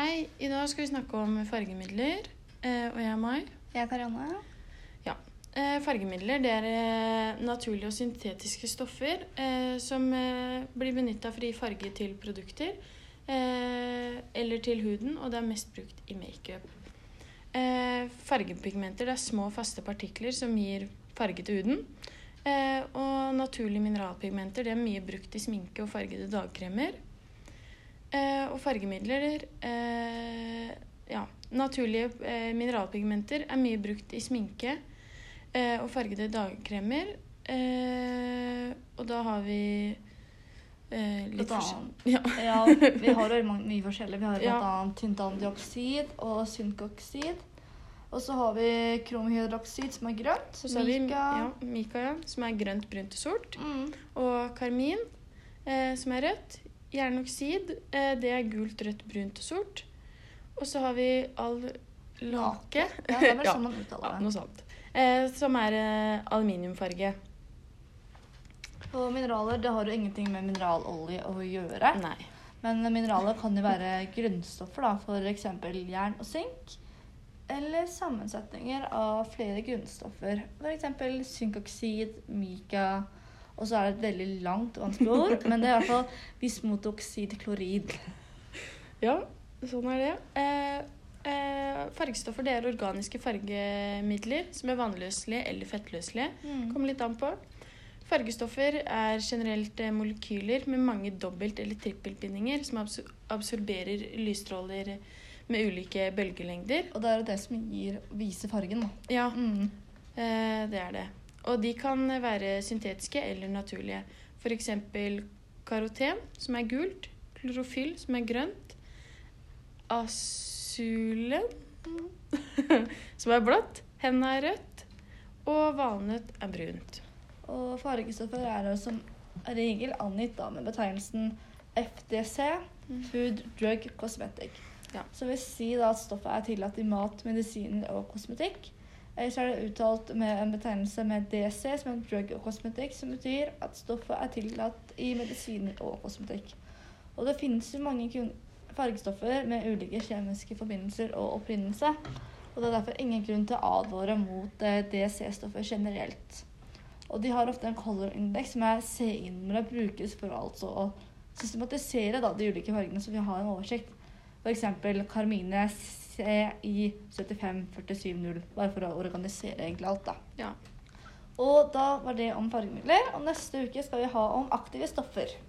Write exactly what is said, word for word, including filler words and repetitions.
Hei, i dag skal vi snakke om fargemidler, eh, og jeg er Mai. Jeg er Karianne. Ja, eh, fargemidler det er eh, naturlige og syntetiske stoffer eh, som eh, blir benyttet for å gi farge til produkter eh, eller til huden, og det er mest brukt i make-up. Eh, fargepigmenter det er små faste partikler som gir farge til huden, eh, og naturlige mineralpigmenter det er mye brukt i sminke og fargede dagkremer. Eh, og fargemidler, eh, ja, naturlige eh, mineralpigmenter er mye brukt i sminke eh, og fargede dagkremer. Eh, og da har vi eh, litt forskjellig. Ja. ja, vi har jo mye forskjellig. Vi har blant Ja. annet tyntandioksid og synkoksid. Og så har vi kromhydroksid som er grønt. Så har vi Mika. ja, Mika, ja, som er grønt, brunt og sort. Mm. Og karmin, eh, som er rødt. Jernoksid, eh, det er gult, rødt, brunt og sort. Og så har vi alake. Ja, det er vel Ja. sånn man uttaler Ja, det. noe sånt. Eh, som er eh, aluminiumfarge. Og mineraler, det har jo ingenting med mineralolje å gjøre. Nei. Men mineraler kan jo være grunnstoffer, da, for eksempel jern og sink. Eller sammensetninger av flere grunnstoffer. For eksempel synkoksid, mika. Og så er det et veldig langt og vanskelig ord, men det er i hvert fall bismutoksidklorid. Ja, sånn er det. Eh, eh, fargestoffer det er organiske fargemidler som er vannløselige eller fettløselige. Mm. Kommer litt an på. Fargestoffer er generelt eh, molekyler med mange dobbelt- eller trippelbindinger som absor- absorberer lysstråler med ulike bølgelengder. Og det er jo det som gir, viser fargen, da. Ja, Mm. eh, det er det. Og de kan være syntetiske eller naturlige. For eksempel karoten, som er gult, klorofyll, som er grønt, azulen, som er blått, henna er rødt, og valnøtt er brunt. Og fargestoffer er jo som regel angitt da med betegnelsen F D C, Mm. Food, Drug, Cosmetic. Ja. Så vil si da at stoffet er tillatt i mat, medisiner og kosmetikk. Eller så er det uttalt med en betegnelse med D C, som er Drug og Cosmetic, som betyr at stoffet er tillatt i medisiner og kosmetikk. Og det finnes jo mange kun- fargestoffer med ulike kjemiske forbindelser og opprinnelse. Og det er derfor ingen grunn til å advare mot eh, D C-stoffer generelt. Og de har ofte en color index som er C-nummer brukes for altså å systematisere da, de ulike fargene så vi har en oversikt. For eksempel karmine C I syttifem førtisju null, bare for å organisere egentlig alt da. Ja. Og da var det om fargemidler, og neste uke skal vi ha om aktive stoffer.